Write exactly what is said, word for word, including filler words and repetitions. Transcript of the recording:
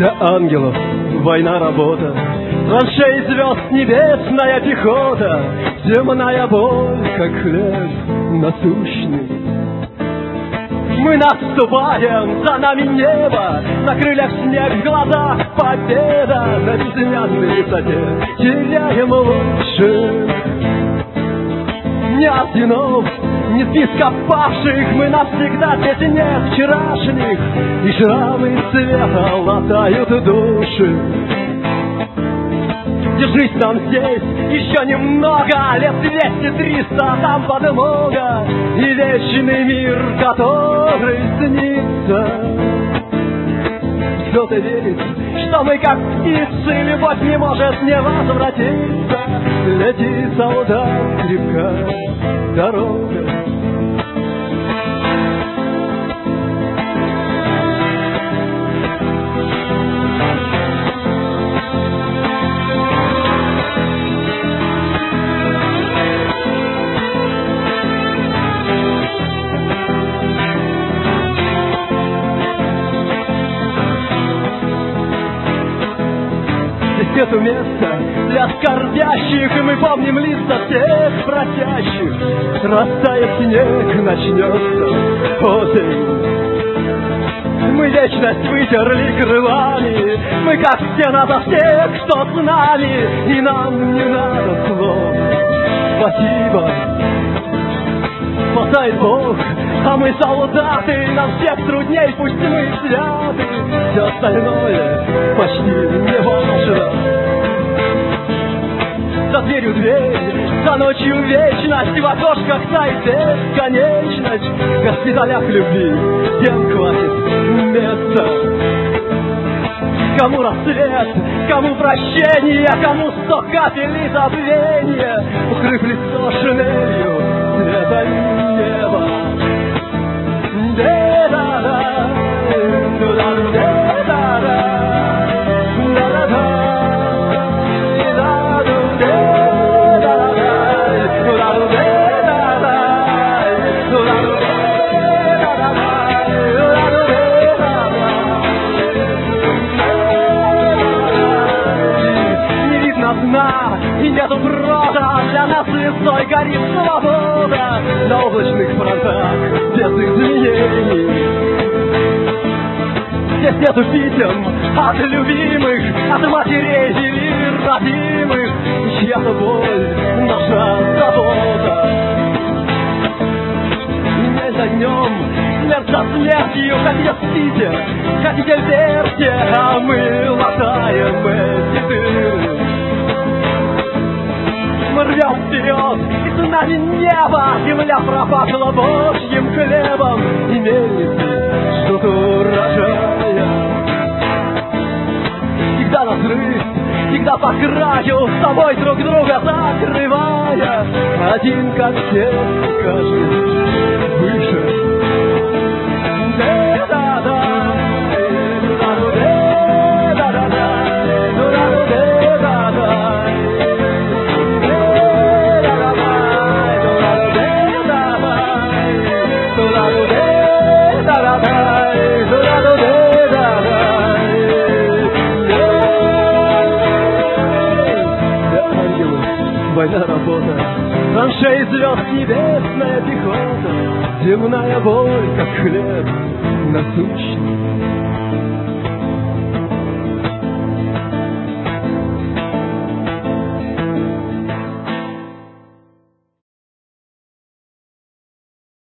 Для ангелов война, работа, траншеи звезд небесная пехота, земная боль, как хлеб насущный. Мы наступаем, за нами небо, на крыльях снег, в глазах победа, на безымянной высоте теряем лучше. Ни орденов, ни списка павших, мы навсегда без нет вчерашних, и шрамы цвета латают души. Держись там здесь, еще немного, лет двести-триста, там подмога, и вечный мир, который снится. Кто-то верит, что мы как птицы, любовь не может не возвратиться. Лети, солдат, крепка дорога. Нету места для скорбящих, и мы помним лица всех просящих. Растает снег, начнется осень. Мы вечность вытерли крылами, мы как стена за всех, кто с нами, и нам не надо слов. Спасибо, спасает Бог, а мы солдаты, нам всех трудней, пусть мы святы. Все остальное почти не важно. За дверью дверь, за ночью вечность, в окошках тает бесконечность. В госпиталях любви тем хватит места. Кому рассвет, кому прощение, кому сто капель забвения, укрыв лицо шинелью цвета неба. Де-да-да, ду-да-ду-де-да-да. И нету брода, для нас звездой горит свобода. На облачных фронтах без изменений. Здесь нету писем от любимых, от матерей и родимых. Чья-то боль, наша забота. День за днем, смерть за смертью. Хотите спите, хотите верьте, а мы латаем эти дыры. Мы рвем вперед, и с нами небо. Земля пропахла божьим хлебом, и мельницы ждут урожая. Всегда на взрыв, всегда по краю, с тобой друг друга закрывая. Один как все, каждый выше. Да-да-да. Война, работа, траншеи звезд небесная пехота, земная боль, как хлеб насущный.